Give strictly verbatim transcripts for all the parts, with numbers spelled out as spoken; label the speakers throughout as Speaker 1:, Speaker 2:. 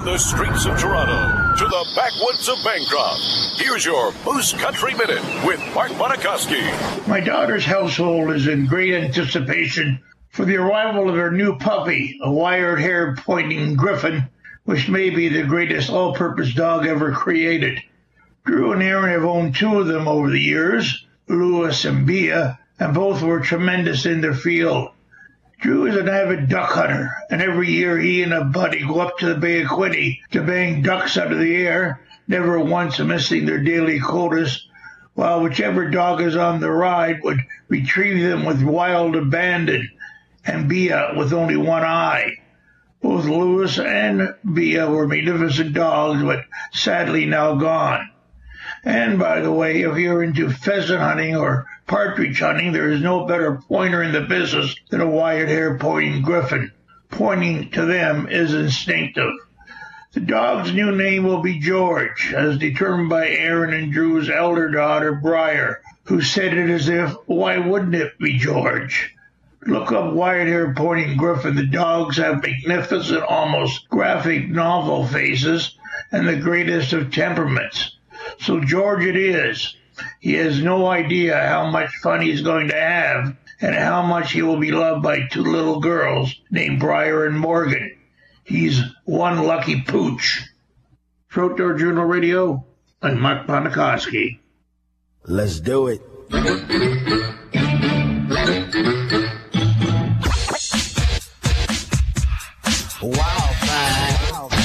Speaker 1: From the streets of Toronto to the backwoods of Bancroft, here's your Moose Country Minute with Mark Monikowski.
Speaker 2: My daughter's household is in great anticipation for the arrival of her new puppy, a wire-haired pointing griffon, which may be the greatest all-purpose dog ever created. Drew and Aaron have owned two of them over the years, Lewis and Bia, and both were tremendous in their field. Drew is an avid duck hunter, and every year he and a buddy go up to the Bay of Quinte to bang ducks out of the air, never once missing their daily quotas, while whichever dog is on the ride would retrieve them with wild abandon, and Bia with only one eye. Both Lewis and Bia were magnificent dogs, but sadly now gone. And, by the way, if you're into pheasant hunting or partridge hunting, there is no better pointer in the business than a wire-haired pointing griffon. Pointing to them is instinctive. The dog's new name will be George, as determined by Aaron and Drew's elder daughter, Briar, who said it as if, why wouldn't it be George? Look up wire-haired pointing griffon. The dogs have magnificent, almost graphic novel faces and the greatest of temperaments. So George it is. He has no idea how much fun he's going to have and how much he will be loved by two little girls named Briar and Morgan. He's one lucky pooch. For Outdoor Journal Radio, I'm Mark Monikowski.
Speaker 3: Let's do it. Wow, fine.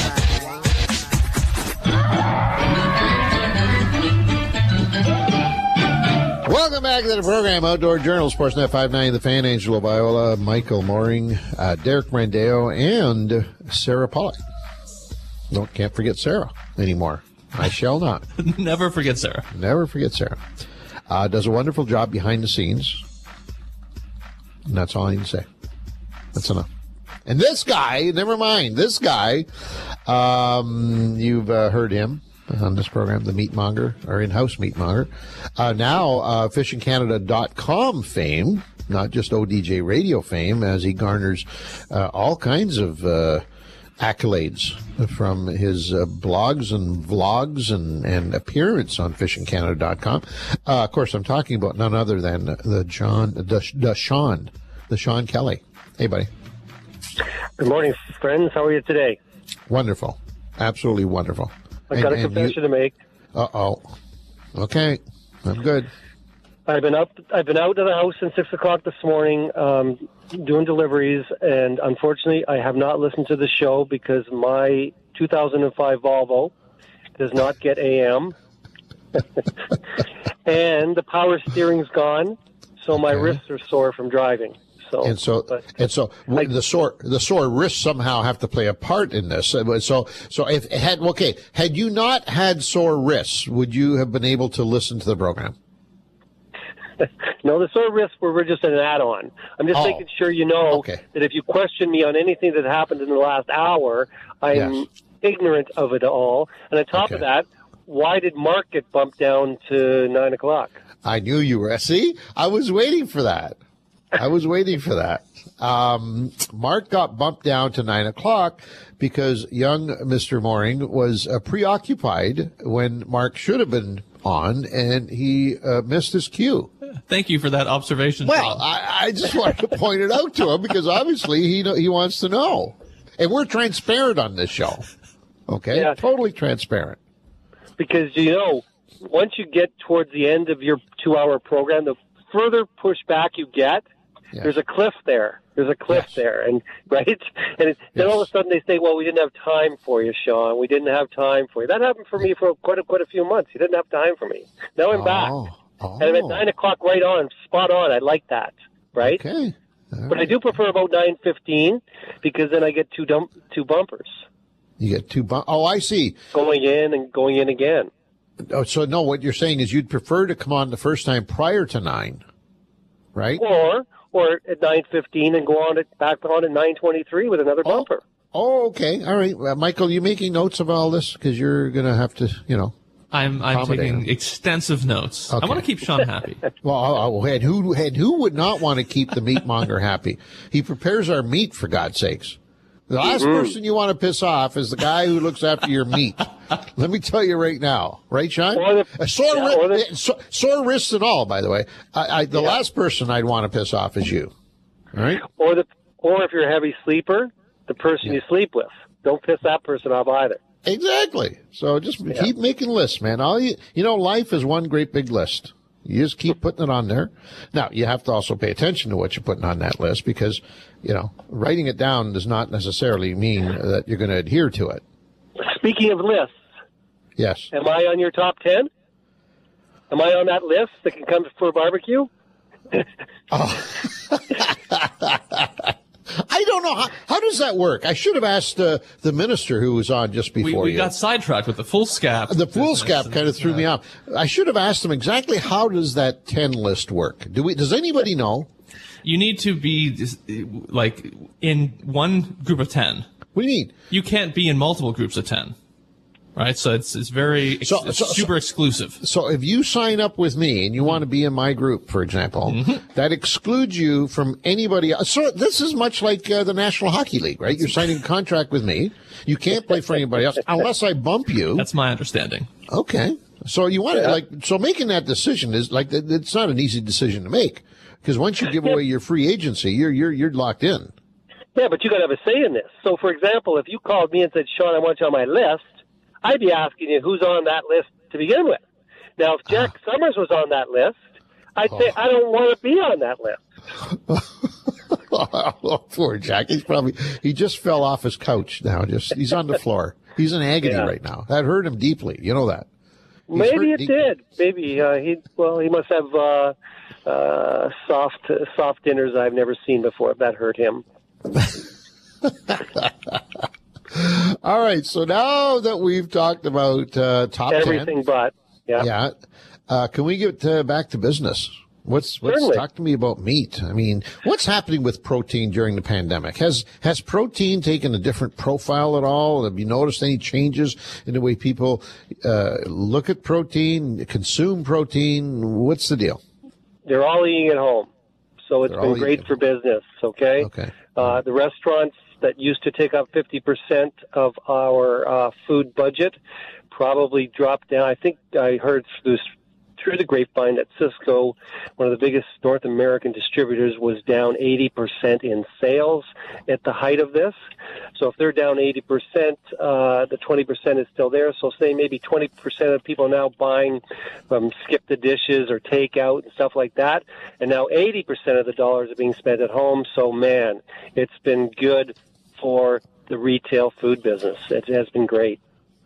Speaker 4: Welcome back to the program, Outdoor Journal, Sportsnet five ninety, The Fan, Angelo Viola, Michael Mooring, uh, Derek Brandeo, and Sarah Pollock. Don't, can't forget Sarah anymore. I shall not.
Speaker 5: Never forget Sarah.
Speaker 4: Never forget Sarah. Uh, does a wonderful job behind the scenes. And that's all I need to say. That's enough. And this guy, never mind, this guy, um, you've uh, heard him on this program, the meatmonger, or in-house meatmonger. Uh, now, uh, fishing canada dot com fame, not just O D J radio fame, as he garners uh, all kinds of uh, accolades from his uh, blogs and vlogs and, and appearance on fishing canada dot com. Uh, of course, I'm talking about none other than the John, the, the Sean, the Sean Kelly. Hey, buddy.
Speaker 6: Good morning, friends. How are you today?
Speaker 4: Wonderful. Absolutely wonderful.
Speaker 6: I've got
Speaker 4: and,
Speaker 6: a confession you, to make.
Speaker 4: Uh-oh. Okay. I'm good.
Speaker 6: I've been up. I've been out of the house since six o'clock this morning, um, doing deliveries, and unfortunately, I have not listened to the show because my two thousand five Volvo does not get A M, and the power steering's gone, so my
Speaker 4: okay.
Speaker 6: wrists are sore from driving. So,
Speaker 4: and so,
Speaker 6: but,
Speaker 4: and so,
Speaker 6: I,
Speaker 4: the sore, the sore wrists somehow have to play a part in this. So, so if it had, okay, had you not had sore wrists, would you have been able to listen to the program?
Speaker 6: No, the sore wrists were just an add-on. I'm just
Speaker 4: oh.
Speaker 6: making sure you know
Speaker 4: okay.
Speaker 6: that if you question me on anything that happened in the last hour, I'm
Speaker 4: yes.
Speaker 6: ignorant of it all. And on top
Speaker 4: okay.
Speaker 6: of that, why did Mark get bumped down to nine o'clock?
Speaker 4: I knew you were. See, I was waiting for that. I was waiting for that. Um, Mark got bumped down to nine o'clock because young Mister Mooring was uh, preoccupied when Mark should have been on, and he uh, missed his cue.
Speaker 5: Thank you for that observation.
Speaker 4: Well, I, I just wanted to point it out to him because obviously he he wants to know, and we're transparent on this show. Okay,
Speaker 6: yeah.
Speaker 4: Totally transparent.
Speaker 6: Because you know, once you get towards the end of your two-hour program, the further pushback you get. Yes. There's a cliff there. There's a cliff
Speaker 4: yes. there,
Speaker 6: and right, and it, then
Speaker 4: yes.
Speaker 6: all of a sudden they say, "Well, we didn't have time for you, Sean. We didn't have time for you." That happened for me for quite a, quite a few months. You didn't have time for me. Now I'm
Speaker 4: oh.
Speaker 6: back,
Speaker 4: oh.
Speaker 6: and I'm at nine o'clock, right on, spot on. I like that, right?
Speaker 4: Okay, all
Speaker 6: but
Speaker 4: right.
Speaker 6: I do prefer about nine fifteen because then I get two dump, two bumpers.
Speaker 4: You get two bump. Oh, I see.
Speaker 6: Going in and going in again.
Speaker 4: Oh, so no, what you're saying is you'd prefer to come on the first time prior to nine, right?
Speaker 6: Or. Or at nine fifteen and go on it back on at nine twenty-three with another
Speaker 4: oh.
Speaker 6: bumper.
Speaker 4: Oh, okay. All right. Uh, Michael, you making notes of all this? Because you're going to have to, you know.
Speaker 5: I'm I'm taking
Speaker 4: him.
Speaker 5: extensive notes.
Speaker 4: Okay.
Speaker 5: I want to keep Sean happy.
Speaker 4: Well, oh, and who and who would not want to keep the meatmonger happy? He prepares our meat, for God's sakes. The last
Speaker 6: Mm-hmm.
Speaker 4: person you want to piss off is the guy who looks after your meat. Let me tell you right now, right, Sean?
Speaker 6: Or the-
Speaker 4: Uh, sore,
Speaker 6: yeah,
Speaker 4: wri-
Speaker 6: or the-
Speaker 4: eh, so- sore wrists and all, by the way. I, I, the
Speaker 6: Yeah.
Speaker 4: last person I'd want to piss off is you. All right?
Speaker 6: Or the or if you're a heavy sleeper, the person you sleep with. Don't piss that person off either.
Speaker 4: Exactly. So just keep making lists, man. All you, you know, life is one great big list. You just keep putting it on there. Now, you have to also pay attention to what you're putting on that list because, you know, writing it down does not necessarily mean that you're going to adhere to it.
Speaker 6: Speaking of lists,
Speaker 4: Yes.
Speaker 6: am I on your top ten? Am I on that list that can come for a barbecue?
Speaker 4: I don't know. How, how does that work? I should have asked uh, the minister who was on just
Speaker 5: We,
Speaker 4: before
Speaker 5: we
Speaker 4: you.
Speaker 5: got sidetracked with the full scap.
Speaker 4: the full
Speaker 5: business
Speaker 4: scap
Speaker 5: and,
Speaker 4: kind of threw
Speaker 5: uh,
Speaker 4: me off. I should have asked him exactly how does that ten list work? Do we? Does anybody know?
Speaker 5: You need to be like in one group of ten.
Speaker 4: What do you mean?
Speaker 5: You can't be in multiple groups of ten, right? So it's it's very ex-
Speaker 4: So-
Speaker 5: it's
Speaker 4: so- so-
Speaker 5: super exclusive.
Speaker 4: So if you sign up with me and you want to be in my group, for example,
Speaker 5: Mm-hmm.
Speaker 4: that excludes you from anybody else. So this is much like uh, the National Hockey League, right? You're signing a contract with me. You can't play for anybody else unless I bump you.
Speaker 5: That's my understanding.
Speaker 4: Okay. So you want to like, so making that decision is like, it- it's not an easy decision to make because once you give away your free agency, you're, you're, you're locked in.
Speaker 6: Yeah, but you got to have a say in this. So, for example, if you called me and said, Sean, I want you on my list, I'd be asking you who's on that list to begin with. Now, if Jack Summers was on that list, I'd say I don't want to be on that list.
Speaker 4: Oh, poor Jack. He's probably, he just fell off his couch now. Just, he's on the floor. He's in agony
Speaker 6: Yeah.
Speaker 4: right now. That hurt him deeply. You know that. He's
Speaker 6: Maybe
Speaker 4: hurt
Speaker 6: it
Speaker 4: deeply.
Speaker 6: did. Maybe uh, he. Well, he must have uh, uh, soft soft dinners I've never seen before. If that hurt him.
Speaker 4: All right. So now that we've talked about uh, top
Speaker 6: Everything
Speaker 4: ten,
Speaker 6: but. Yeah.
Speaker 4: yeah, uh, can we get uh, back to business? What's what's
Speaker 6: Certainly.
Speaker 4: talk to me about meat? I mean, what's happening with protein during the pandemic? Has has protein taken a different profile at all? Have you noticed any changes in the way people uh, look at protein, consume protein? What's the deal?
Speaker 6: They're all eating at home, so it's
Speaker 4: They're all
Speaker 6: been great
Speaker 4: eating.
Speaker 6: for business. Okay.
Speaker 4: Okay.
Speaker 6: Uh, the restaurants that used to take up fifty percent of our uh, food budget probably dropped down. I think I heard through, through the grapevine that Cisco, one of the biggest North American distributors, was down eighty percent in sales at the height of this. So if they're down eighty percent, uh, the twenty percent is still there. So say maybe twenty percent of people are now buying from skip the dishes or takeout and stuff like that. And now eighty percent of the dollars are being spent at home. So, man, it's been good for the retail food business. It has been great.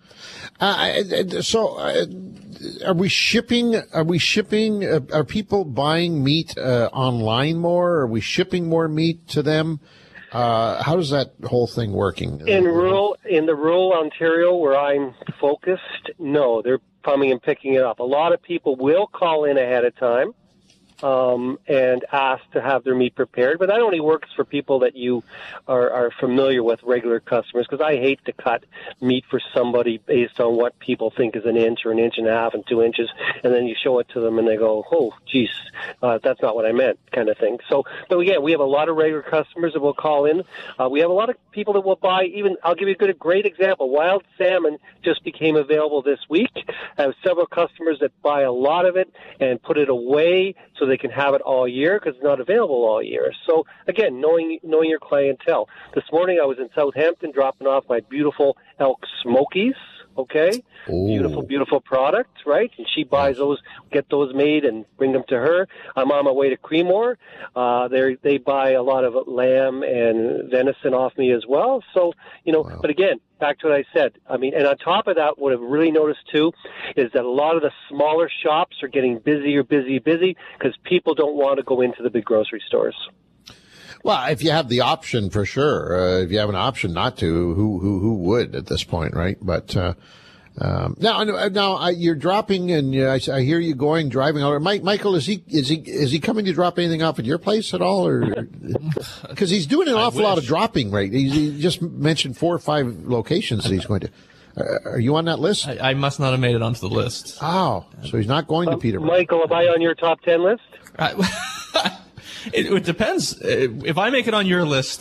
Speaker 4: Uh, so, uh, are we shipping? Are we shipping? Uh, are people buying meat uh, online more? Are we shipping more meat to them? Uh, how does that whole thing working?
Speaker 6: In rural, in the rural Ontario where I'm focused, no, they're coming and picking it up. A lot of people will call in ahead of time um, and ask to have their meat prepared, but that only works for people that you are, are familiar with, regular customers, because I hate to cut meat for somebody based on what people think is an inch or an inch and a half and two inches, and then you show it to them and they go, oh, geez, uh, that's not what I meant, kind of thing. So, but again, we have a lot of regular customers that will call in. Uh, we have a lot of people that will buy, even, I'll give you a good, a great example. Wild salmon just became available this week. I have several customers that buy a lot of it and put it away so they can have it all year because it's not available all year. So again, knowing knowing your clientele. This morning I was in Southampton dropping off my beautiful elk smokies. Okay,
Speaker 4: Ooh.
Speaker 6: beautiful, beautiful product, right? And she buys those, get those made, and bring them to her. I'm on my way to Creemore. Uh, they they buy a lot of lamb and venison off me as well. So you know,
Speaker 4: Wow.
Speaker 6: but again, back to what I said. I mean, and on top of that, what I've really noticed too is that a lot of the smaller shops are getting busier, busy, busy because people don't want to go into the big grocery stores.
Speaker 4: Well, if you have the option, for sure. Uh, if you have an option not to, who who who would at this point, right? But uh, um, now, now I, you're dropping, and uh, I, I hear you going driving over. Mike, Michael, is he is he is he coming to drop anything off at your place at all, or because he's doing an awful lot of
Speaker 5: wish.
Speaker 4: dropping, right? He's, he just mentioned four or five locations that he's going to. Uh, are you on that list?
Speaker 5: I, I must not have made it onto the list.
Speaker 4: Oh, so he's not going to Peterborough.
Speaker 6: Michael, am I on your top ten list?
Speaker 5: I- it, it depends. Uh, If I make it on your list,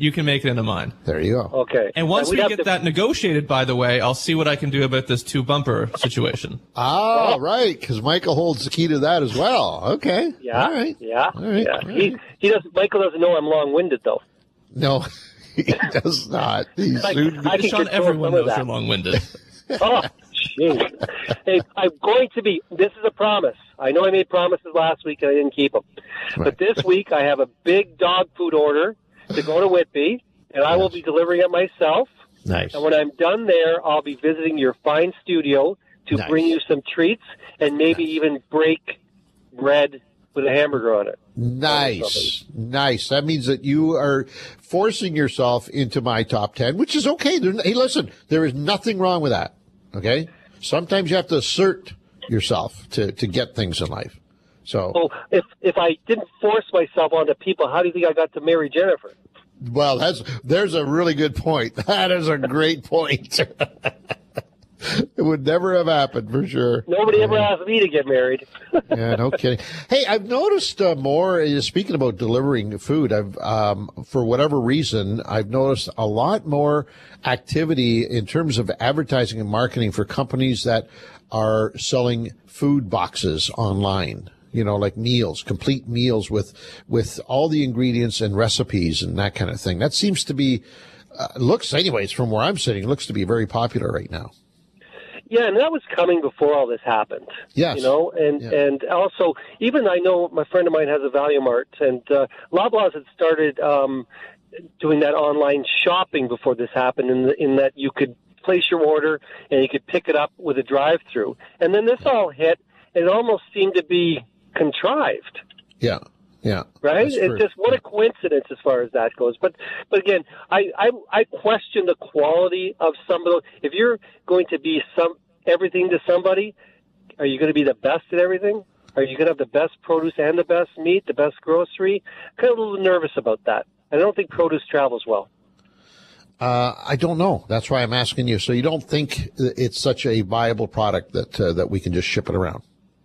Speaker 5: you can make it into mine.
Speaker 4: There you go.
Speaker 6: Okay.
Speaker 5: And once
Speaker 6: we'd
Speaker 5: we
Speaker 6: have
Speaker 5: get
Speaker 6: to-
Speaker 5: that negotiated, by the way, I'll see what I can do about this two bumper situation.
Speaker 4: Ah, right, because Michael holds the key to that as well. Okay.
Speaker 6: Yeah.
Speaker 4: All right.
Speaker 6: Yeah.
Speaker 4: All right.
Speaker 6: yeah.
Speaker 4: All
Speaker 6: He
Speaker 4: right.
Speaker 6: he doesn't. Michael doesn't know I'm long-winded though.
Speaker 4: No, he does not. He's
Speaker 6: Like,
Speaker 4: soon-
Speaker 6: I can
Speaker 5: Sean,
Speaker 6: control
Speaker 5: everyone
Speaker 6: some of
Speaker 5: knows
Speaker 6: that.
Speaker 5: you're long-winded.
Speaker 6: Oh, jeez. Hey, I'm going to be. This is a promise. I know I made promises last week and I didn't keep them. But this week I have a big dog food order to go to Whitby, and I will be delivering it myself.
Speaker 4: Nice.
Speaker 6: And when I'm done there, I'll be visiting your fine studio to
Speaker 4: Nice.
Speaker 6: bring you some treats and maybe even break bread with a hamburger on it.
Speaker 4: Nice, nice. That means that you are forcing yourself into my top ten, which is okay. There, hey, listen, there is nothing wrong with that. Okay. Sometimes you have to assert yourself to, to get things in life. So,
Speaker 6: So if if I didn't force myself onto people, how do you think I got to marry Jennifer?
Speaker 4: well, that's there's a really good point. That is a great point. It would never have happened for sure.
Speaker 6: Nobody ever asked me to get married.
Speaker 4: Yeah, no kidding. Hey, I've noticed uh, more. uh, Speaking about delivering food, I've um, for whatever reason, I've noticed a lot more activity in terms of advertising and marketing for companies that are selling food boxes online. You know, like meals, complete meals with with all the ingredients and recipes and that kind of thing. That seems to be uh, looks, anyways, from where I'm sitting, looks to be very popular right now.
Speaker 6: Yeah, and that was coming before all this happened.
Speaker 4: Yes.
Speaker 6: You know, and,
Speaker 4: Yeah.
Speaker 6: and also, even I know my friend of mine has a Value Mart, and uh, Loblaws had started um, doing that online shopping before this happened, in, the, in that you could place your order and you could pick it up with a drive-through. And then this all hit, and it almost seemed to be contrived.
Speaker 4: Yeah, yeah.
Speaker 6: Right?
Speaker 4: That's
Speaker 6: It's
Speaker 4: true.
Speaker 6: just what a coincidence as far as that goes. But but again, I, I I question the quality of some of those. If you're going to be some everything to somebody, are you going to be the best at everything? Are you going to have the best produce and the best meat, the best grocery? I'm kind of a little nervous about that. I don't think produce travels well.
Speaker 4: Uh, I don't know. That's why I'm asking you. So you don't think it's such a viable product that uh, that we can just ship it around?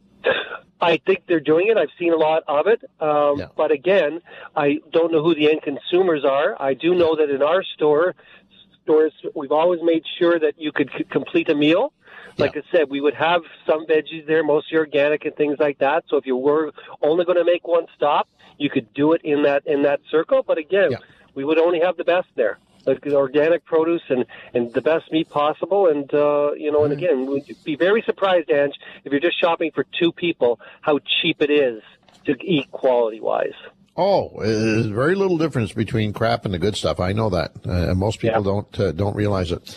Speaker 6: I think they're doing it. I've seen a lot of it. Um,
Speaker 4: Yeah.
Speaker 6: But again, I don't know who the end consumers are. I do know that in our store, stores, we've always made sure that you could c- complete a meal. Like
Speaker 4: Yeah.
Speaker 6: I said, we would have some veggies there, mostly organic and things like that. So if you were only going to make one stop, you could do it in that in that circle. But again,
Speaker 4: Yeah.
Speaker 6: we would only have the best there, like the organic produce and, and the best meat possible. And, uh, you know, and again, we'd be very surprised, Ange, if you're just shopping for two people, how cheap it is to eat quality-wise.
Speaker 4: Oh, there's very little difference between crap and the good stuff. I know that. Uh, most people
Speaker 6: Yeah.
Speaker 4: don't uh, don't realize it.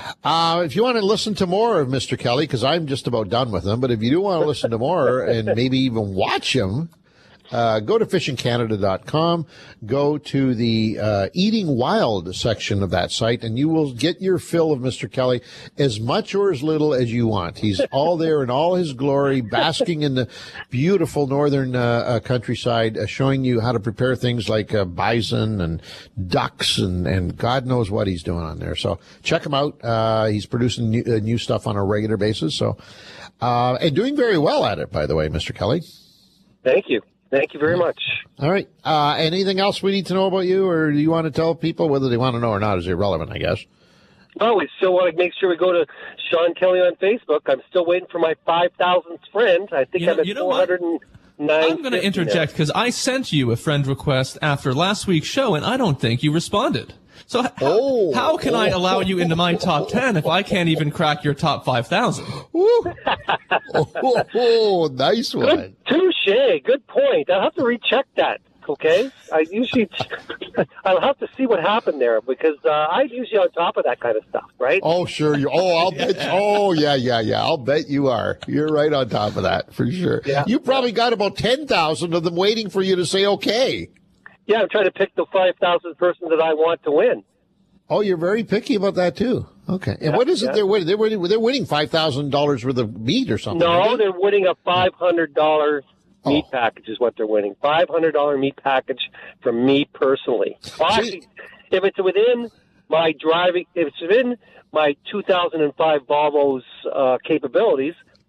Speaker 4: Uh, if you want to listen to more of Mister Kelly, because I'm just about done with him, but if you do want to listen to more and maybe even watch him, uh, go to fishing canada dot com, go to the uh, Eating Wild section of that site, and you will get your fill of Mister Kelly, as much or as little as you want. He's all there in all his glory, basking in the beautiful northern uh, uh, countryside, uh, showing you how to prepare things like uh, bison and ducks and, and God knows what he's doing on there. So check him out. Uh, he's producing new, uh, new stuff on a regular basis. So, uh, and doing very well at it, by the way, Mister Kelly.
Speaker 6: Thank you. Thank you very much.
Speaker 4: All right. Uh, anything else we need to know about you, or do you want to tell people? Whether they want to know or not is irrelevant, I guess.
Speaker 6: Oh, we still want to make sure we go to Sean Kelly on Facebook. I'm still waiting for my five thousandth friend. I think
Speaker 5: You know-
Speaker 6: I'm at
Speaker 5: you know what?
Speaker 6: four hundred nine.
Speaker 5: I'm going to interject because I sent you a friend request after last week's show, and I don't think you responded. So h- how,
Speaker 4: Oh.
Speaker 5: how can I allow you into my top ten if I can't even crack your top five thousand?
Speaker 4: Woo. oh, oh, oh, nice one.
Speaker 6: Touche. Good point. I'll have to recheck that. Okay, I usually I'll have to see what happened there because uh, I'm usually on top of that kind of stuff, right?
Speaker 4: Oh, sure. You. Oh, I'll bet. Oh, yeah, yeah, yeah. I'll bet you are. You're right on top of that for sure.
Speaker 6: Yeah.
Speaker 4: You probably got about ten thousand of them waiting for you to say okay.
Speaker 6: Yeah, I'm trying to pick the five thousandth person that I want to win.
Speaker 4: Oh, you're very picky about that too. Okay. And
Speaker 6: Yeah,
Speaker 4: what is it
Speaker 6: yeah.
Speaker 4: they're winning? They're winning. They're winning five thousand dollars worth of meat or something.
Speaker 6: No,
Speaker 4: aren't they?
Speaker 6: they're winning a five hundred dollars meat
Speaker 4: Oh.
Speaker 6: package is what they're winning. five hundred dollars meat package from me personally. Well,
Speaker 4: See-
Speaker 6: actually, if it's within my driving, if it's within my two thousand five Volvo's uh, capabilities,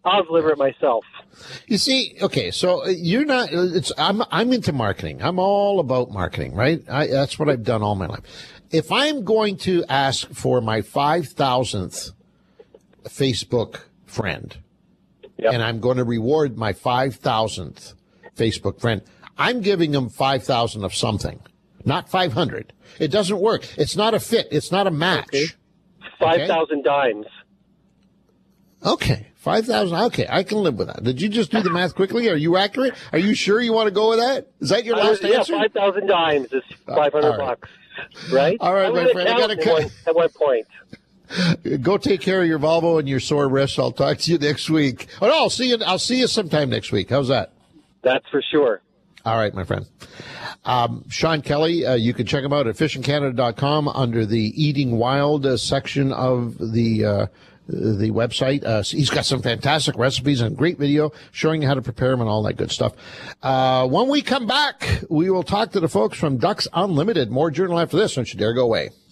Speaker 6: I'll deliver it myself.
Speaker 4: You see, okay, so you're not. It's I'm I'm into marketing. I'm all about marketing, right? I, that's what I've done all my life. If I'm going to ask for my five thousandth Facebook friend,
Speaker 6: Yep.
Speaker 4: and I'm going to reward my five thousandth Facebook friend, I'm giving them five thousand of something, not five hundred. It doesn't work. It's not a fit. It's not a match.
Speaker 6: Okay. five thousand dimes.
Speaker 4: Okay, five thousand. Okay, I can live with that. Did you just do the math quickly? Are you accurate? Are you sure you want to go with that? Is that your last
Speaker 6: Uh, yeah,
Speaker 4: answer?
Speaker 6: five thousand dimes is five hundred
Speaker 4: all right.
Speaker 6: bucks, right?
Speaker 4: All right,
Speaker 6: I
Speaker 4: my
Speaker 6: was
Speaker 4: friend, I gotta
Speaker 6: accountant
Speaker 4: cut-
Speaker 6: at one, at one point.
Speaker 4: Go take care of your Volvo and your sore wrists. I'll talk to you next week. Oh no, I'll see you. I'll see you sometime next week. How's that?
Speaker 6: That's for sure.
Speaker 4: All right, my friend. Um, Sean Kelly, uh, you can check him out at fishing canada dot com under the Eating Wild uh, section of the uh, the website. Uh, he's got some fantastic recipes and great video showing you how to prepare them and all that good stuff. Uh, when we come back, we will talk to the folks from Ducks Unlimited. More Journal after this. Don't you dare go away.